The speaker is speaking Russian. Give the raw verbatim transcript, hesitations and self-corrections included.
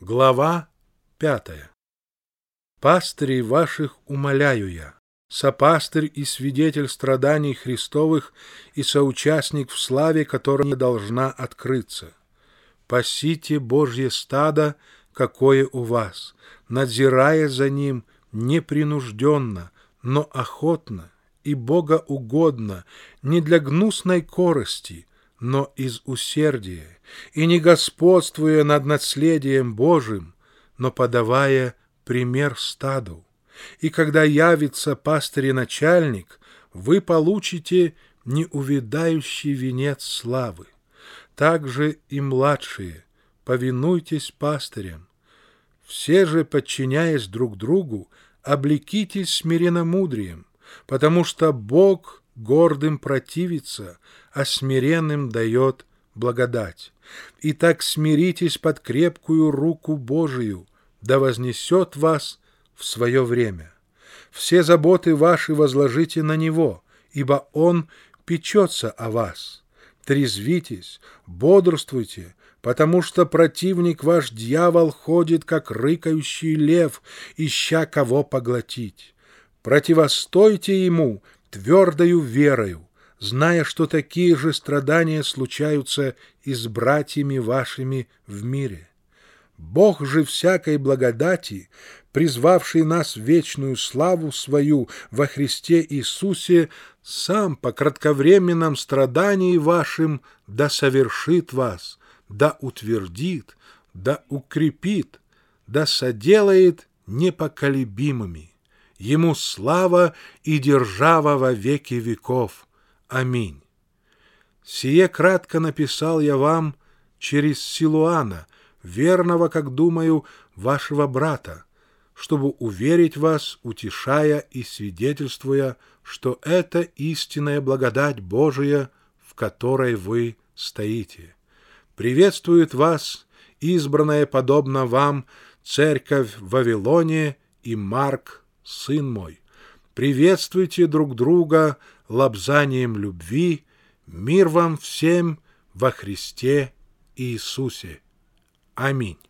Глава пятая. Пастырей ваших умоляю я, сопастырь и свидетель страданий Христовых и соучастник в славе, которая должна открыться. Пасите Божье стадо, какое у вас, надзирая за ним непринужденно, но охотно и богоугодно, не для гнусной корысти, но из усердия, и не господствуя над наследием Божиим, но подавая пример стаду. И когда явится пастырь-начальник, вы получите неувядающий венец славы. Также и младшие, повинуйтесь пастырям. Все же, подчиняясь друг другу, облекитесь смиренномудрием, потому что Бог гордым противится, а смиренным дает благодать. Итак, смиритесь под крепкую руку Божию, да вознесет вас в свое время. Все заботы ваши возложите на Него, ибо Он печется о вас. Трезвитесь, бодрствуйте, потому что противник ваш дьявол ходит, как рыкающий лев, ища кого поглотить. Противостойте ему твердою верою, зная, что такие же страдания случаются и с братьями вашими в мире. Бог же всякой благодати, призвавший нас в вечную славу свою во Христе Иисусе, сам по кратковременном страдании вашим да совершит вас, да утвердит, да укрепит, да соделает непоколебимыми. Ему слава и держава во веки веков. Аминь. Сие кратко написал я вам через Силуана, верного, как думаю, вашего брата, чтобы уверить вас, утешая и свидетельствуя, что это истинная благодать Божия, в которой вы стоите. Приветствует вас избранная, подобно вам, церковь в Вавилоне и Марк, сын мой. Приветствуйте друг друга лобзанием любви. Мир вам всем во Христе Иисусе. Аминь.